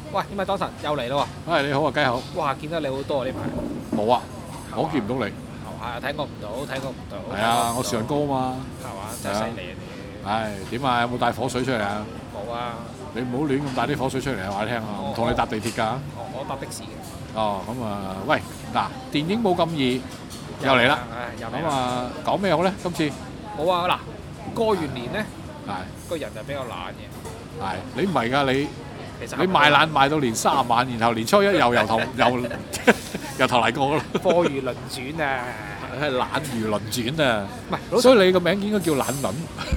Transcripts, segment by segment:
喂，點解當神又嚟咯喂，你好啊，雞口。 喎？哇，見得你好多啊呢排。 冇啊，我見唔到你。 係睇我唔到，睇我唔到。 係啊，我時運高啊嘛。 係嘛？真係犀利啊你。 唉，點啊？有冇帶火水出嚟啊？ 冇啊。 你唔好亂咁帶啲火水出嚟啊！話你聽啊，唔同你搭地鐵㗎。 我搭的士嘅。 哦，咁啊，喂，嗱，電影冇咁易，又嚟啦。咁啊，講咩好咧？今次冇啊！嗱，過完年咧， 係個人就比較懶嘅。 係，你唔係㗎， 其實你賣懶賣到年30晚，然後年初一又由頭嚟過啦。 貨如輪轉啊！ 係懶如輪轉啊！ 唔係， 所以你個名應該叫懶輪。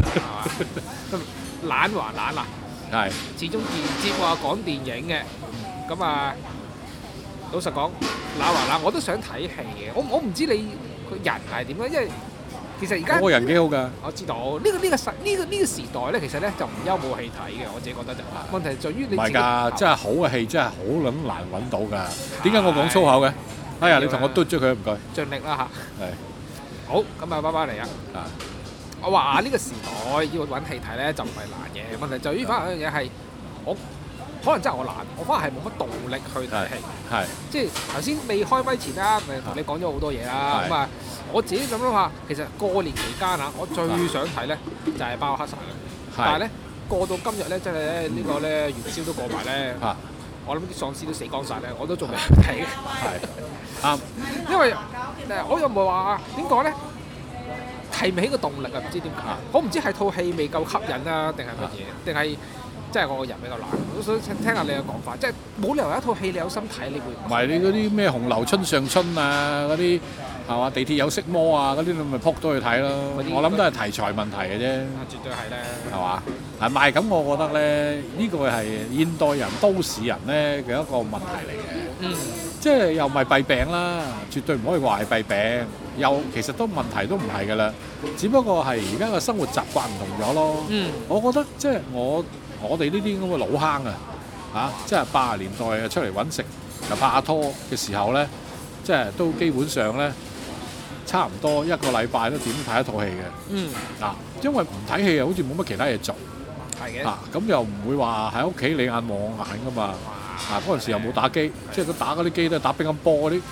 懶還懶啊！ 係。 始終電節話講電影嘅，咁啊，老實講，懶還懶，我都想睇戲嘅。我唔知你個人係點樣，因為其實而家我個人幾好㗎。 我知道呢個時代咧，其實咧就唔憂冇戲睇嘅。我自己覺得就問題在於你自己。 唔係㗎，真係好嘅戲真係好撚難揾到㗎。點解我講粗口嘅？哎呀，你同我嘟咗佢唔該。 盡力啦嚇。 係。 好，咁啊，拜拜嚟啊！我話呢個時代要揾戲睇咧就唔係難嘅，問題在於反而有樣嘢係我可能真係我懶，我反而係冇乜動力去睇戲。 係。 即係頭先未開咪前啦，咪同你講咗好多嘢啦。咁啊，我自己咁樣話，其實過年期間啊，我最想睇咧就係包黑晒啦。但係咧過到今日咧，真係咧呢個咧元宵都過埋咧。我諗啲喪屍都死光晒咧，我都仲未睇。 係。啱。 因為我又唔係話點講咧？提唔起個動力啊！唔知點解，我唔知係套戲未夠吸引啊，定係乜嘢？定係即係我個人比較懶。我想聽下你嘅講法，即係冇理由一套戲你有心睇，你會唔係你嗰啲咩紅樓春上春啊，嗰啲係嘛？地鐵有色魔啊，嗰啲你咪撲到去睇咯。我諗都係題材問題嘅啫。 絕對係咧。 係嘛？係咪咁？我覺得咧，呢個係現代人、都市人咧嘅一個問題嚟嘅。即係又唔係弊病啦，絕對唔可以話係弊病。又其實都問題都唔係㗎啦，只不過係而家嘅生活習慣唔同咗咯。我覺得即係我哋呢啲咁嘅老坑啊，即係80年代啊出嚟揾食又拍下拖嘅時候咧，即係都基本上咧差唔多一個禮拜都點睇一套戲嘅。因為唔睇戲又好似冇乜其他嘢做。 係嘅。 咁又唔會話喺屋企你眼望我眼㗎嘛。嗰陣時又冇打機，即係佢打嗰啲機都係打乒乓波嗰啲。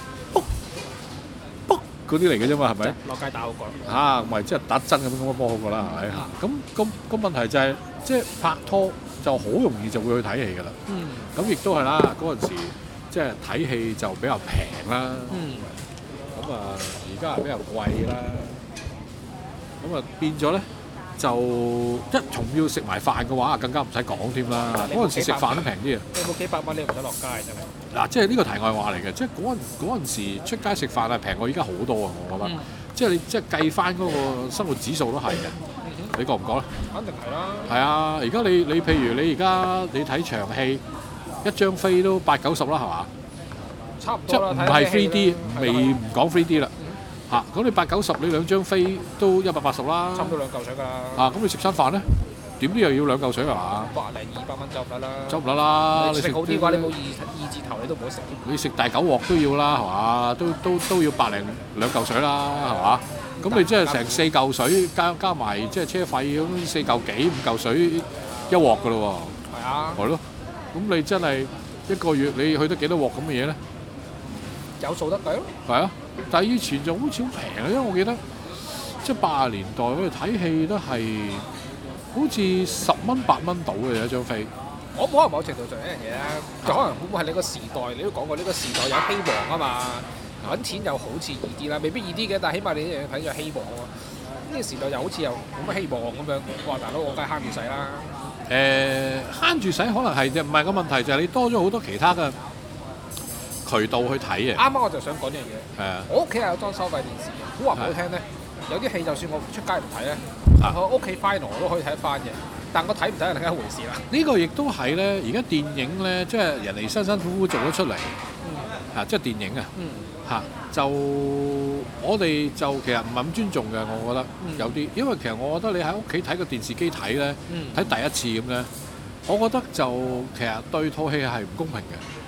嗰啲嚟嘅啫嘛，係咪？ 落街打好過。 咪即係打真嘅乒乓波好過啦，係咪？咁個問題就係，即係拍拖就好容易就會去睇戲㗎啦。咁亦都係啦，嗰陣時即係睇戲就比較平啦。咁而家係比較貴啦。咁變咗咧，就一仲要食埋飯嘅話，更加唔使講添啦。嗰陣時食飯都平啲啊！ 你冇幾百蚊，你唔使落街真係。 嗱，即係呢個題外話嚟嘅，即係嗰陣時出街食飯係平過而家好多啊！我覺得，即係你即係計翻嗰個生活指數都係嘅。你覺唔覺咧？ 肯定係啦。 係啊，而家你譬如你而家你睇場戲，一張飛都80-90啦，係嘛？ 差唔多啦。 即係唔係 3D，唔講 3D 啦。咁你80-90，你兩張飛都180啦。 差唔多2嚿水㗎啦。 咁你食餐飯咧？點都又要2嚿水係嘛 ？100零200蚊走唔得啦。 走唔得啦！ 你食好啲嘅話，你冇二字頭你都唔好食。 你食大9鑊都要啦，係嘛？都要100零2嚿水啦，係嘛？咁你即係成4嚿水加埋即係車費咁4嚿幾5嚿水一鑊㗎咯喎。 係啊。 係咯。咁你真係一個月你去得幾多鑊咁嘅嘢咧？ 有數得計咯。 係啊，但係以前就好似好平啊，因為我記得即係80年代我哋睇戲都係好似10蚊8蚊到嘅一張飛。 我可能某程度上一樣嘢咧，就可能會唔會係你個時代？你都講過呢個時代有希望啊嘛，揾錢又好似易啲啦，未必易啲嘅，但係起碼你一樣睇咗希望啊。呢個時代又好似又冇乜希望咁樣。哇！大佬，我梗係慳住使啦。 慳住使可能係啫，唔係個問題就係你多咗好多其他嘅渠道去睇啊。 啱啱我就想講呢樣嘢。 係啊。 我屋企係有裝收費電視嘅，好話唔好聽咧，有啲戲就算我出街唔睇咧，我屋企 final 我都可以睇得翻嘅。但我睇唔睇係另一回事啦。 呢個亦都係咧，而家電影咧，即係人哋辛辛苦苦做咗出嚟，即係電影啊，就我哋就其實唔係咁尊重嘅，我覺得有啲，因為其實我覺得你喺屋企睇個電視機睇咧，睇第一次咁咧，我覺得就其實對套戲係唔公平嘅。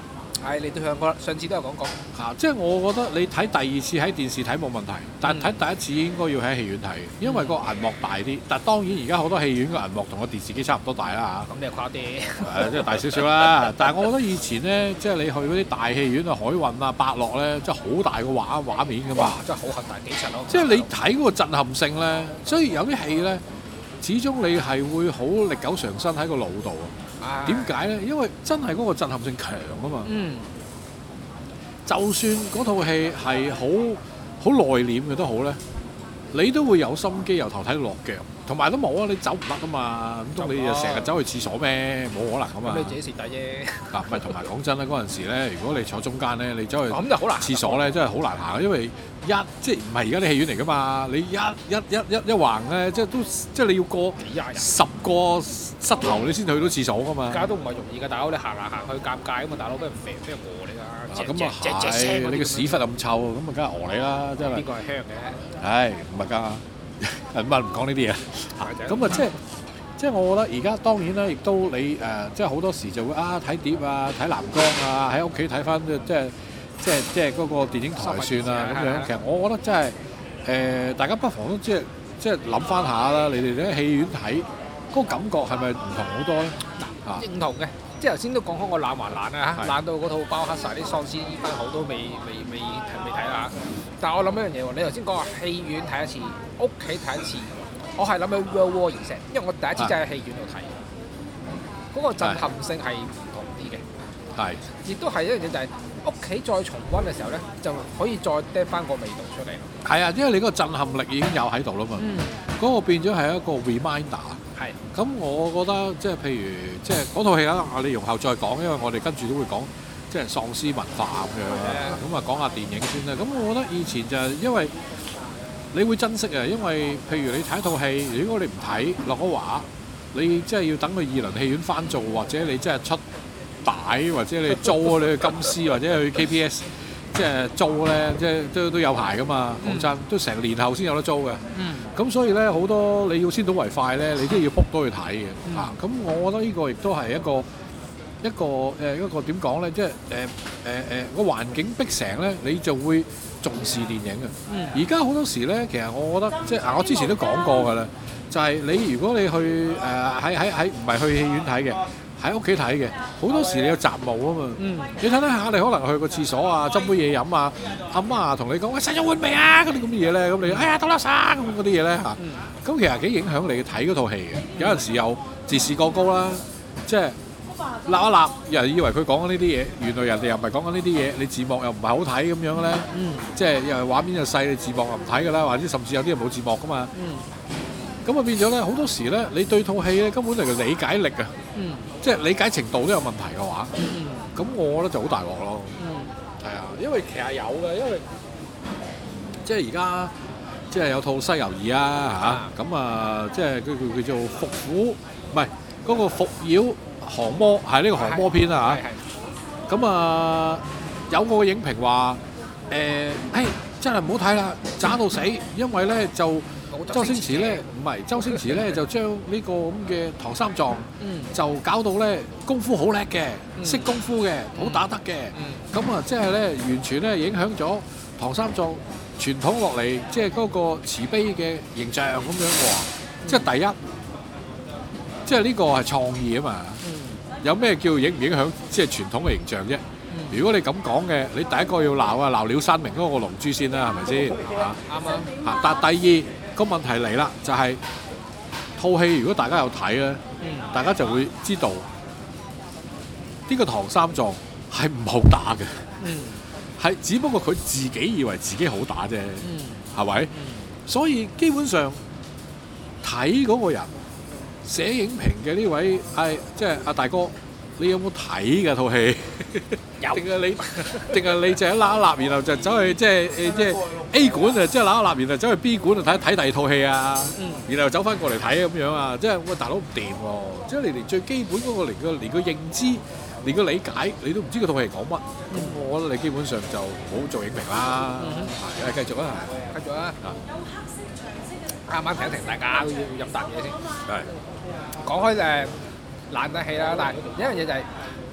係你都上次都有講過。 即係我覺得你睇第二次喺電視睇冇問題，但睇第一次應該要喺戲院睇，因為個銀幕大啲。但當然而家好多戲院個銀幕同個電視機差唔多大啦嚇。 咁你又誇啲。 即係大少少啦。但係我覺得以前咧，即係你去嗰啲大戲院啊、海運啊、百樂咧，即係好大個畫面㗎嘛。 真係好大幾層咯。 即係你睇嗰個震撼性咧，所以有啲戲咧，始終你係會好歷久常新喺個腦度啊。點解咧？因為真係嗰個震撼性強啊嘛。就算嗰套戲係好內斂嘅都好咧，你都會有心機由頭睇到落腳，同埋都冇啊！你走唔得啊嘛，唔通你就成日走去廁所咩？冇可能啊嘛！ 你自己蝕底啫。 唔係同埋講真啦，嗰陣時咧，如果你坐中間咧，你走去咁就好難廁所咧，真係好難行，因為即係唔係而家啲戲院嚟噶嘛？你一橫咧，即係你要過10個膝頭你先去到廁所噶嘛？ 而家都唔係容易㗎，大佬你行去尷尬咁嘛，大佬俾人肥俾人餓你㗎。 咁啊係，你個屎忽咁臭，咁啊梗係餓你啦，真係。 邊個係香嘅？ 唉，唔係㗎，唔講呢啲嘢。咁啊，即係我覺得而家當然啦，亦都你即係好多時就會睇碟啊、睇藍光啊，喺屋企睇翻即係嗰個電影台算啦咁樣。其實我覺得真係大家不妨都即係諗翻下啦，你哋喺戲院睇嗰個感覺係咪唔同好多咧？ 認同嘅。即係頭先都講開我懶還懶啊嚇，懶到嗰套包黑晒啲喪屍依番好都未睇啦。但係我諗一樣嘢喎，你頭先講話戲院睇一次，屋企睇一次，我係諗起 World War Z，因為我第一次真係喺戲院度睇，嗰個震撼性係唔同啲嘅。係，亦都係一樣嘢就係屋企再重溫嘅時候咧，就可以再 drop 翻個味道出嚟。係啊，因為你嗰個震撼力已經有喺度啦嘛，嗰個變咗係一個 reminder。咁我覺得即係譬如即係嗰套戲啦，我哋容後再講，因為我哋跟住都會講即係喪屍文化咁樣啦。咁啊講下電影先啦。咁我覺得以前就係因為你會珍惜啊，因為譬如你睇一套戲，如果你唔睇落咗畫，你即係要等佢二輪戲院翻做，或者你即係出帶，或者你租你去金絲或者去 KPS。即係租咧，即係都有排噶嘛。講真，都成年後先有得租嘅。咁所以咧，好多你要先睹為快咧，你都要 book 到去睇嘅。咁我覺得呢個亦都係一個點講咧，即係個環境逼成咧，你就會重視電影嘅。而家好多時咧，其實我覺得即係我之前都講過㗎啦，就係你如果你去喺唔係去戲院睇嘅。喺屋企睇嘅，好多時你有雜務啊嘛。你睇睇下，你可能去個廁所啊，斟杯嘢飲啊，阿媽同你講：喂，洗咗碗未啊？嗰啲咁嘅嘢咧，咁你倒垃圾咁嗰啲嘢咧嚇。咁其實幾影響你睇嗰套戲嘅。有陣時又自視過高啦，即係立一立，人以為佢講緊呢啲嘢，原來人哋又唔係講緊呢啲嘢，你字幕又唔係好睇咁樣咧。即係又畫面又細，你字幕又唔睇㗎啦，或者甚至有啲人冇字幕㗎嘛。咁啊變咗咧，好多時咧，你對套戲咧根本就係理解力啊，即係理解程度都有問題嘅話，咁我覺得就好大鑊咯。係啊，因為其實有嘅，因為即係而家即係有套《西遊記》啊嚇，咁啊即係佢叫做伏虎，唔係嗰個伏妖降魔，係呢個降魔篇啊嚇。咁啊有個影評話真係唔好睇啦，渣到死，因為咧就。周星馳咧唔係周星馳咧就將呢個咁嘅唐三藏就搞到咧功夫好叻嘅，識功夫嘅，好打得嘅，咁啊即係咧完全咧影響咗唐三藏傳統落嚟，即係嗰個慈悲嘅形象咁樣喎。即係第一，即係呢個係創意啊嘛。有咩叫影唔影響即係傳統嘅形象啫？如果你咁講嘅，你第一個要鬧廖山明嗰個龍珠先啦，係咪先？啱啊！但第二個問題嚟啦，就係套戲如果大家有睇咧，大家就會知道呢個唐三藏係唔好打嘅，係只不過佢自己以為自己好打啫，係咪？所以基本上睇嗰個人寫影評嘅呢位係即係阿大哥，你有冇睇㗎套戲？有。定係你就一揦一揦，然後就走去即係 A 館啊，即係揦一揦，然後走去 B 館啊睇第二套戲啊，然後走翻過嚟睇咁樣啊，即係喂大佬唔掂喎！即係你連最基本嗰個連個認知、連個理解，你都唔知嗰套戲講乜，咁我覺得你基本上就唔好做影評啦。係，繼續啊，繼續啊。啱啱停一停，大家都要飲啖嘢先。係。講開爛得戲啦，但係有一樣嘢就係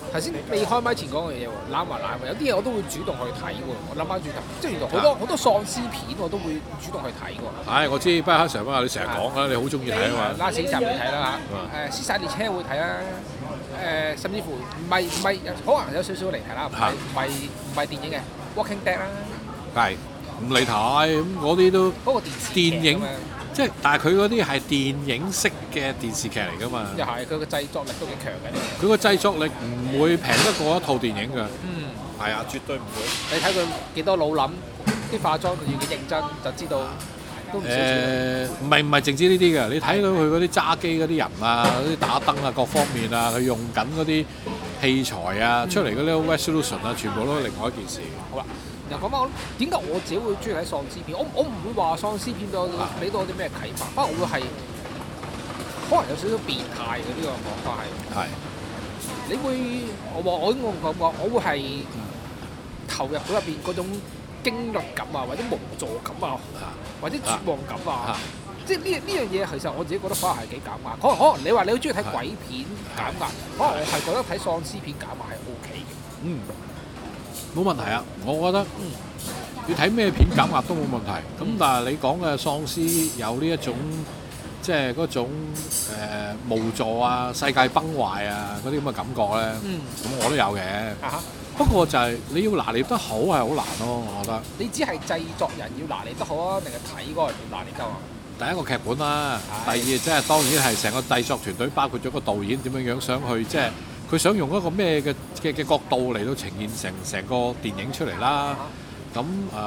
頭先未開麥前講嘅嘢喎，攬埋攬喎，有啲嘢我都會主動去睇喎。我諗翻轉頭，即係原來好多喪屍片我都會主動去睇喎。 係，我知巴克常啊，你成日講啦，你好中意睇啊嘛。 拉死集未睇啦嚇，屍殺列車會睇啦。甚至乎唔係可能有少少離題啦，唔係電影嘅 Walking Dead 啦。係。 唔理睇，咁嗰啲都嗰個電影，即係但係佢嗰啲係電影式嘅電視劇嚟㗎嘛。 又係佢個製作力都幾強嘅。 佢個製作力唔會平得過一套電影㗎。係啊，絕對唔會。 你睇佢幾多腦諗，啲化妝要幾認真，就知道都唔少錢。 唔係淨止呢啲㗎，你睇到佢嗰啲揸機嗰啲人啊，嗰啲打燈啊，各方面啊，佢用緊嗰啲器材啊，出嚟嗰啲 resolution 啊，全部都係另外一件事。 好啦。又講翻點解我自己會中意睇喪屍片？我唔會話喪屍片俾到我啲咩啟發，不過我會係可能有少少變態嘅呢個講法係。係。你會我會係投入到入邊嗰種驚慄感啊，或者無助感啊，或者絕望感啊。即係呢樣嘢其實我自己覺得可能係幾減壓。可能你話你好中意睇鬼片減壓，可能我係覺得睇喪屍片減壓係 OK 嘅。 冇問題啊！我覺得要睇咩片減壓都冇問題。咁但係你講嘅喪屍有呢一種即係嗰種無助啊、世界崩壞啊嗰啲咁嘅感覺咧，咁我都有嘅。不過就係你要拿捏得好係好難咯，我覺得。你只係製作人要拿捏得好啊，定係睇嗰個人要拿捏得啊？第一個劇本啦，第二即係當然係成個製作團隊，包括咗個導演點樣想去即係。佢想用一個咩嘅角度嚟到呈現成個電影出嚟啦。咁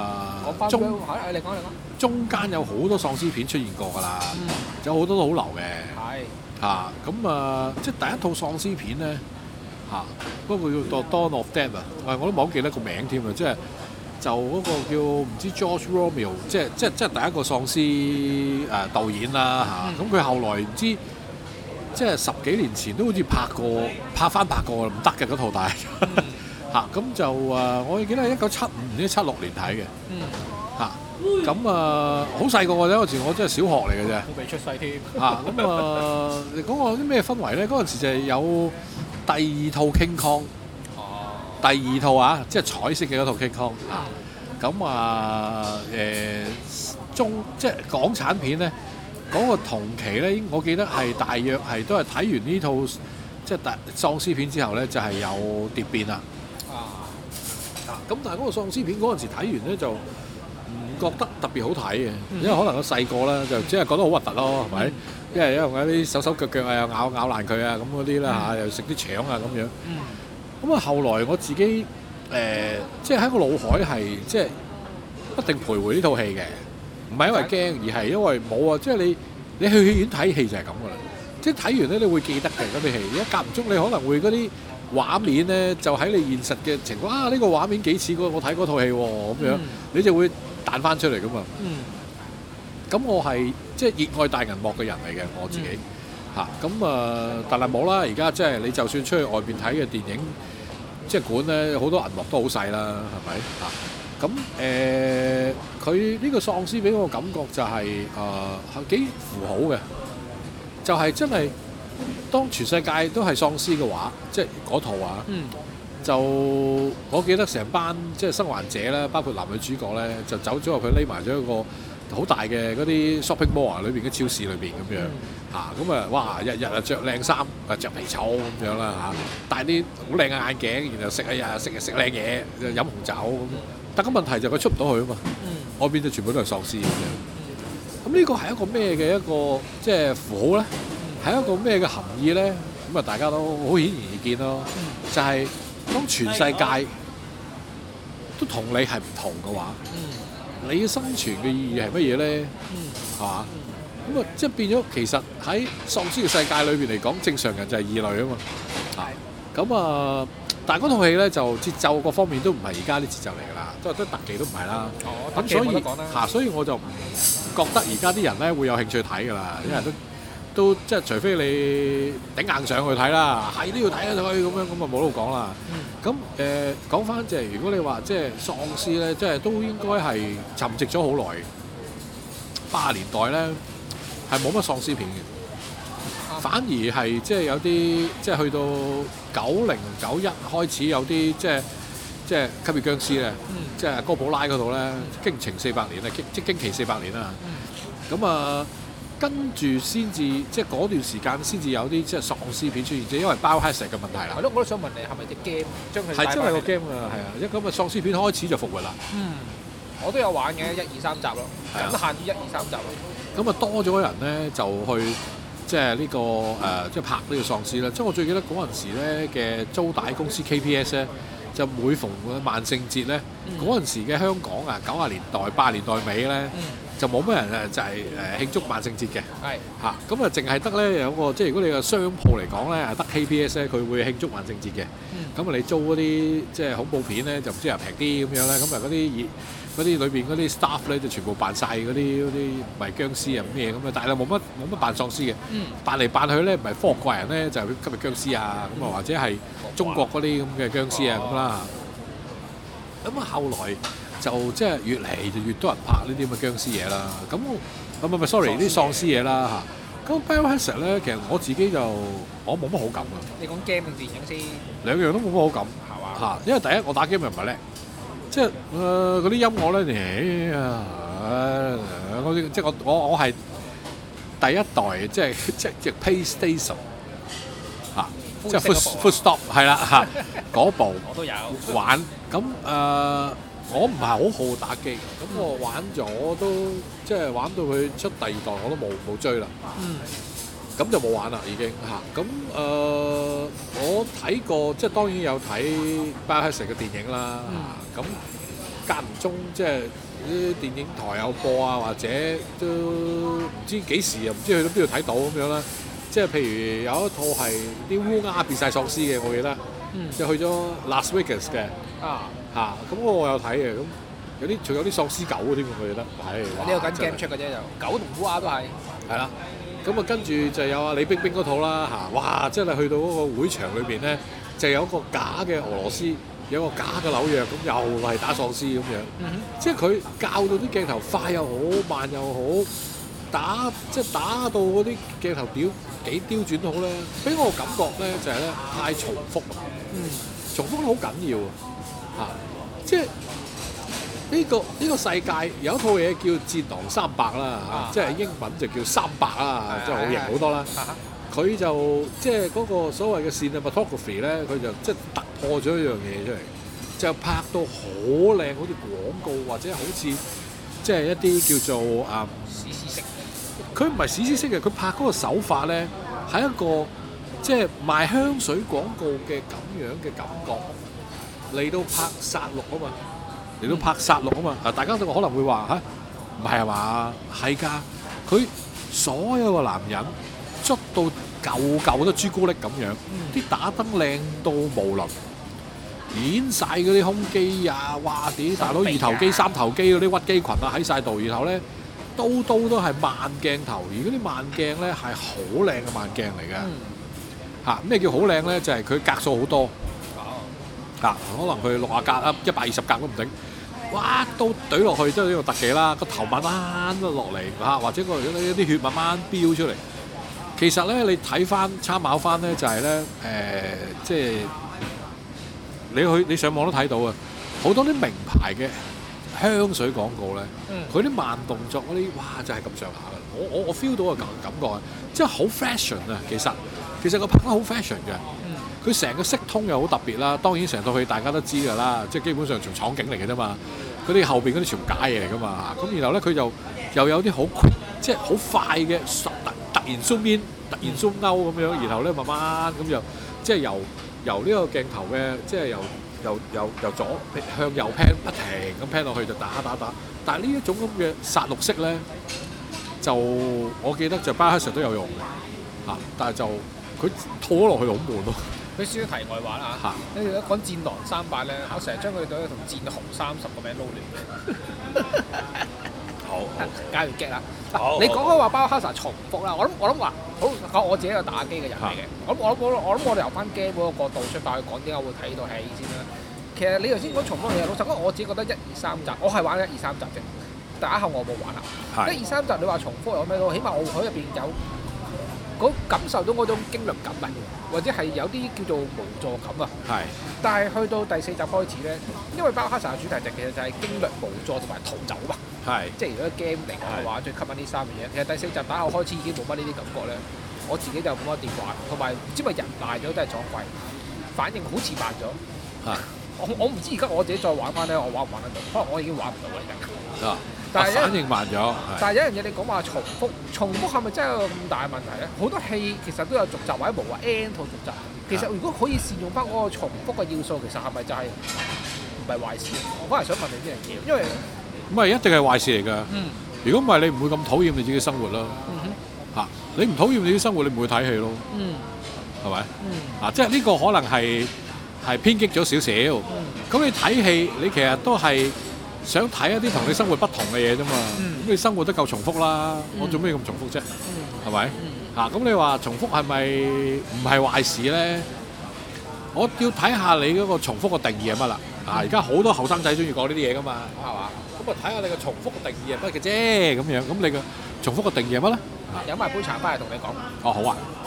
中間有好多喪屍片出現過㗎啦，有好多都好流嘅。係咁即係第一套喪屍片咧嗰個叫做 Dawn of Dead 啊，我都唔好記得個名添啊，即係就嗰個叫唔知 George Romero，即係第一個喪屍導演啦咁佢後來唔知。即係10幾年前都好似拍過唔得嘅嗰套，但係咁就我記得係1975年、76年睇嘅。咁好細個嘅啫，嗰時我真係小學嚟嘅啫。我未出世添。你講個啲咩氛圍咧？嗰陣時就係有第二套 King Kong。第二套即係彩色嘅嗰套 King Kong。即係港產片咧。嗰個同期咧，我記得係大約係都係睇完呢套即係喪屍片之後咧，就係有蝶變啦。咁但係嗰個喪屍片嗰陣時睇完咧，就唔覺得特別好睇嘅，因為可能我細個啦，就只係覺得好核突咯，係咪？因為有啲手腳啊，又咬爛佢啊，咁嗰啲啦又食啲腸啊咁樣。咁後來我自己即係喺個腦海係即係不定徘徊呢套戲嘅。唔係因為驚，而係因為冇啊！即係你去戲院睇戲就係咁噶啦。即係睇完咧，你會記得嘅嗰啲戲。而家間唔中你可能會嗰啲畫面咧，就喺你現實嘅情況呢個畫面幾似我睇嗰套戲喎咁樣，你就會彈翻出嚟噶嘛。咁我係即係熱愛大銀幕嘅人嚟嘅我自己但係冇啦。而家即係你就算出去外邊睇嘅電影，即係館咧，好多銀幕都好細啦，係咪咁佢呢個喪屍俾我感覺就係幾符號嘅，就係真係當全世界都係喪屍嘅話，即係嗰套就我記得成班即係生還者啦，包括男女主角咧，就走咗入去匿埋咗一個好大嘅嗰啲 shopping mall 裏邊嘅超市裏邊咁樣哇！日日着靚衫，着皮草咁樣啦戴啲好靚嘅眼鏡，然後食靚嘢，飲紅酒咁。但個問題就佢出唔到去啊嘛，外邊就全部都係喪屍咁樣。咁呢個係一個咩嘅一個即係符號咧？係一個咩嘅含義咧？咁大家都好顯而易見咯。就係當全世界都同你係唔同嘅話，你嘅生存嘅意義係乜嘢咧？係嘛？咁即係變咗，其實喺喪屍嘅世界裏邊嚟講，正常人就係異類啊嘛。但係嗰套戲咧就節奏各方面都唔係而家啲節奏嚟㗎啦，都特技都唔係啦。咁所以我就唔覺得而家啲人咧會有興趣睇㗎啦，因為都即係除非你頂硬上去睇啦，係都要睇咁樣冇得講啦。咁講翻即係如果你話即係喪屍咧，即係都應該係沉寂咗好耐。80年代咧係冇乜喪屍片嘅，反而係即係有啲即係去到 9091開始有啲即係吸血僵屍咧，即係哥布拉嗰度咧，驚情400年啊，即係驚奇400年啦。咁啊，跟住先至即係嗰段時間先至有啲即係喪屍片出現，即係因為Biohazard嘅問題啦。 係咯，我都想問你係咪隻 game 將佢係真係個 game 啊，係啊，一咁嘅喪屍片開始就復活啦。 我都有玩嘅1、2、3集咯，僅限於1、2、3集咯。 咁啊多咗人咧就去即係呢個即係拍呢個喪屍啦。即係我最記得嗰陣時咧嘅租帶公司 KPS 咧，就每逢萬聖節咧，嗰陣時嘅香港啊90年代80年代尾咧，就冇乜人就係慶祝萬聖節嘅。係嚇，咁啊淨係得咧有個即係如果你個商鋪嚟講咧，得 KPS 咧佢會慶祝萬聖節嘅。咁啊你租嗰啲即係恐怖片咧就唔知又平啲咁樣咧，咁啊嗰啲裏邊嗰啲 staff 咧就全部扮晒嗰啲唔係僵屍啊咩咁啊，但係冇乜扮喪屍嘅，扮嚟扮去咧唔係科學怪人咧就係吸血僵屍啊咁啊，或者係中國嗰啲咁嘅僵屍啊咁啦。咁啊後來就即係越嚟就越多人拍呢啲咁嘅僵屍嘢啦。咁唔係 sorry 啲喪屍嘢啦嚇。咁 Biohazard 咧其實我自己就我冇乜好感㗎。 你講 game 定電影先？ 兩樣都冇乜好感係嘛嚇，因為第一我打 game 又唔係叻。即係嗰啲音樂咧，即係我係第一代，即係 PlayStation 嚇，即係 Footstop 係啦嚇，嗰部我都有玩。咁我唔係好好打機，咁我玩咗都即係玩到佢出第二代我都冇追啦。咁就冇玩啦已經嚇。咁我睇過，即係當然有睇 Biohazard 嘅電影啦。咁間唔中即係啲電影台有播啊，或者都唔知幾時又唔知去到邊度睇到咁樣啦。即係譬如有一套係啲烏鴉變晒喪屍嘅，我記得，就去咗 Las Vegas 嘅嚇。咁我有睇嘅，咁仲有啲喪屍狗添，我記得。係呢個緊 game 出嘅啫，就狗同烏鴉都係。係啦。 咁啊，跟住就有阿李冰冰嗰套啦嚇，哇！真係去到嗰個會場裏邊咧，就有一個假嘅俄羅斯，有個假嘅紐約，咁又係打喪屍咁樣。即係佢教到啲鏡頭快又好，慢又好，打到嗰啲鏡頭幾刁轉都好咧，俾我感覺咧就係咧太重複啦。重複得好緊要啊！即係。呢個世界有一套嘢叫《戰狼300》啦，即係英文就叫300啦，即係好型好多啦。佢就即係嗰個所謂嘅 cinematography 咧，佢就即係突破咗一樣嘢出嚟，就拍到好靚，好似廣告或者好似即係一啲叫做史詩式。 佢唔係史詩式嘅，佢拍嗰個手法咧係一個即係賣香水廣告嘅咁樣嘅感覺嚟到拍殺戮啊嘛。嚟到拍殺戮啊嘛！大家都可能會話嚇，唔係嘛？係㗎，佢所有個男人捽到嚿嚿都朱古力咁樣，啲打燈靚到無倫，演晒嗰啲胸肌啊！哇！啲大佬二頭肌、三頭肌嗰啲屈肌群啊喺晒度，然後咧刀都係慢鏡頭，而嗰啲慢鏡咧係好靚嘅慢鏡嚟嘅嚇。咩叫好靚咧？就係佢格數好多嚇，可能佢60格啊、120格都唔定。哇！刀懟落去，即係呢個特技啦，個頭慢慢都落嚟嚇，或者一啲血慢慢飆出嚟。其實咧，你睇翻參考翻咧，就係咧即係你上網都睇到啊，好多啲名牌嘅香水廣告咧，佢啲慢動作嗰啲，哇！就係咁上下嘅。我 feel 到個感覺啊，即係好 fashion 啊。其實佢拍得好 fashion 嘅。佢成個色通又好特別啦，當然成套戲大家都知㗎啦，即係基本上從廠景嚟嘅啫嘛。嗰啲後邊嗰啲全部假嘢嚟㗎嘛。咁然後咧佢就又有啲好即係好快嘅突然 zoom in、突然 zoom out 咁樣，然後咧慢慢咁又即係由呢個鏡頭嘅即係由左向右 pan 不停咁 pan 落去就打。但係呢一種咁嘅殺戮式咧，就我記得就 Biohazard 都有用嘅嚇，但係就佢套咗落去好悶咯。 佢少少題外話啦嚇，你哋講戰狼300咧，我成日將佢對同戰雄30個名撈亂。好，加完 get 啦。你講開話Biohazard重複啦，我諗話好講我自己一個打機嘅人嚟嘅。我諗我哋由翻 game 嗰個角度出發去講點解會睇到戲先啦。其實你頭先講重複嘅嘢，老實講我自己覺得1、2、3集，我係玩1、2、3集啫。打後我冇玩啦。1、2、3集你話重複有咩都，起碼我喺入邊有嗰感受到嗰種驚慄感啊，或者係有啲叫做無助感啊。 係。 但係去到第4集開始咧，因為包克薩嘅主題就其實就係驚慄、無助同埋逃走嘛。 係。 即係如果 game 嚟講嘅話，最吸引呢3樣嘢。其實第4集打後開始已經冇乜呢啲感覺咧。我自己就冇乜點玩，同埋唔知咪人賴咗都係撞鬼，反應好似慢咗。 係。 我唔知而家我自己再玩翻咧，我玩唔玩得到？可能我已經玩唔到啦而家。 啊！ 但係反應慢咗。 但係有一樣嘢你講話重複係咪真係有咁大問題咧？好多戲其實都有續集或者無話 N 套續集。其實如果可以善用翻嗰個重複嘅要素，其實係咪就係唔係壞事？我反而想問你呢樣嘢，因為唔係一定係壞事嚟㗎。如果唔係你唔會咁討厭你自己生活啦。嚇！你唔討厭你啲生活，你唔會睇戲咯。係咪？即係呢個可能係偏激咗少少。咁你睇戲，你其實都係想睇一啲同你生活不同嘅嘢啫嘛。咁你生活得夠重複啦，我做咩咁重複啫？係咪？咁你話重複係咪唔係壞事咧？我要睇下你嗰個重複嘅定義係乜啦。而家好多後生仔中意講呢啲嘢噶嘛，係嘛？咁啊睇下你個重複嘅定義係乜嘅啫，咁樣。咁你個重複嘅定義係乜咧？ 飲埋杯茶翻嚟同你講。 哦，好啊。